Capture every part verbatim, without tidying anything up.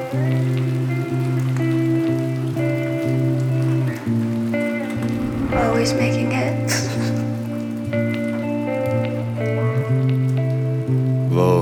Always making it. واو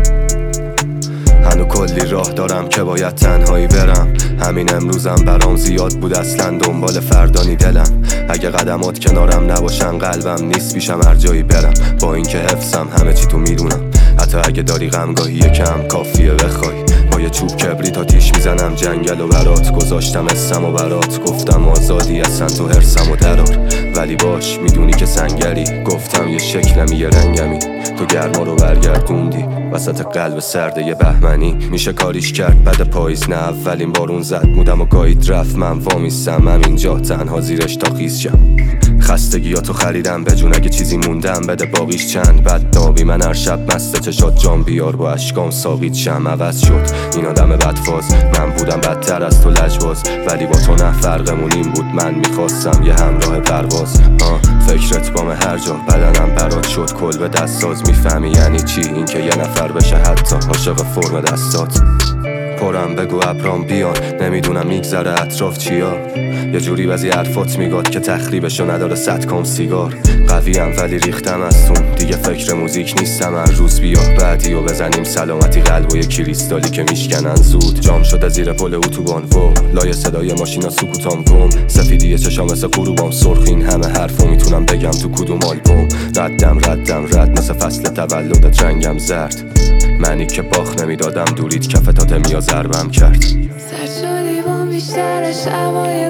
هنو کلی راه دارم که باید تنهایی برم. همین امروزم برام زیاد بود اصلا دنبال فردانی دلم. اگه قدمات کنارم نباشن قلبم نیست پیشم هر جایی برم. با اینکه حفظم همه چی تو میدونم، حتی اگه داری غمگاهی کم کافیه بخوای. با یه چوب کبریت آتیش میزنم جنگل و برات. گذاشتم اسم و برات، گفتم آزادی اصلا تو هرسم و درار. ولی باش میدونی که سنگری، گفتم یه شکلمی یه رنگمی. تو گرما رو برگردوندی وسط قلب سرده یه بهمنی. میشه کاریش کرد بعد پاییز، نه اولین بارون زد مودم و گاهید رفت. من وامیستم همینجا تنها زیرش تا خیز شم. خستگیاتو خریدم به جون، اگه چیزی موندم بده باقیش چند. بد نابی من هر شب مست چشات جام بیار، با اشکام ساقید شم. عوض شد این آدم بدفاز، من بودم بدتر از تو لجباز. ولی با تو نه فرقمون این بود، من میخواستم یه همراه پرواز. آه فکرت بام هر جا، بدنم برات شد کل به دست ساز. میفهمی یعنی چی این که یه نفر بشه حتی عاشق فرم دستات. پرم بگو ابرام بیان، نمیدونم میگذره اطراف چیا. یه جوری بعضی حرفات میگاد که تخریبشو نداره صد کام سیگار. قویم ولی ریختم از تون، دیگه فکر موزیک نیستم. هر روز بیا بعدی و بزنیم سلامتی قلب و یه کریستالی که میشکنن زود. جام شده زیر پل اتوبان و لای صدای ماشینا سکوتام گم. سفیدی چشام مثل غروبام سرخ، این همه حرفو میتونم بگم تو کدوم آلبوم. ردم ردم رد مثل فصل تولدت رنگم زرد. منی که باخ نمیدادم دورید کفتات میا ضربم کرد. سر شدی بام بیشتر شبای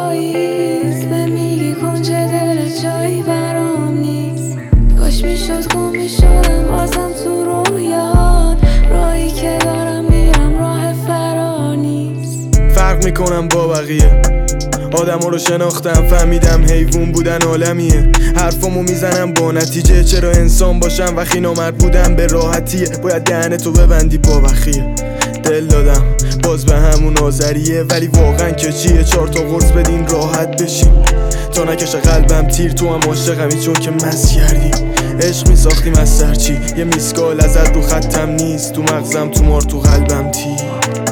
پاییز، به میگی کنج دل جایی برام نیست. کاش میشد گم میشدم بازم تو رویات، راهی که دارم میرم راه فرار نیست. فرق میکنم با بقیه، آدم ها رو شناختم فهمیدم حیوون بودن عالمیه. حرفامو میزنم با نتیجه، چرا انسان باشم وقتی نامرد بودم به راحتیه. باید دهنتو ببندی با بخیه. دل دادم باز به همون آذریه، ولی واقعا که چیه؟ چهار تا قرص بدین راحت بشیم تا نکشه قلبم تیر. تو هم عاشقمی چون که مس کردی، عشق میساختیم از سرچی. یه میسکال ازت رو خطم نیست، تو مغزم تو مار تو قلبم تیر.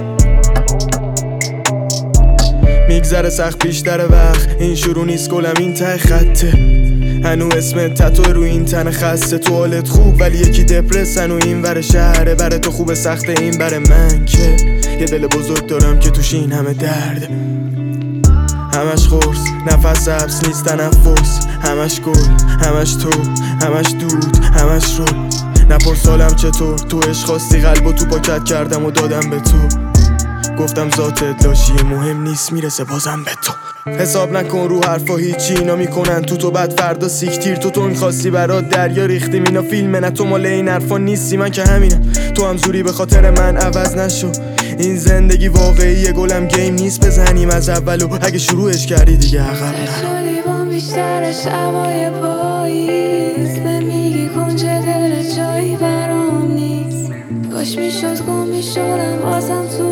میگذره سخت بیشتر وقت، این شروع نیست گلم این ته خطه. هنو اسم تتو رو این تن خسته. تو حالت خوب ولی یکی دپرسن و این ور شهره. بره تو خوب سخته این بره من که یه دل بزرگ دارم که توش این همه درد. همش خورس نفس حبس نیست تنفس، همش گل همش تو همش دود همش رو. نپرس حالم چطور، تو عشق خواستی قلبو تو پاکت کردم و دادم به تو. گفتم ذاتت لاشی مهم نیست میرسه بازم به تو. حساب نکن رو حرفا هیچی، اینا میکنن تو تو بعد فردا سیکتیر. تو تو این خواستی برات دریا ریختیم، اینا فیلمه نه تو مال این حرفا نیستی. من که همینم تو هم زوری به خاطر من عوض نشو. این زندگی واقعیه گلم گیم نیست، بزنیم از اولو. اگه شروعش کردی دیگه عقب نرو. شدی بام بیشتر شبای پاییز، به میگی کنج دل جایی برام نیست. کاش میشد گم میشدم بازم تو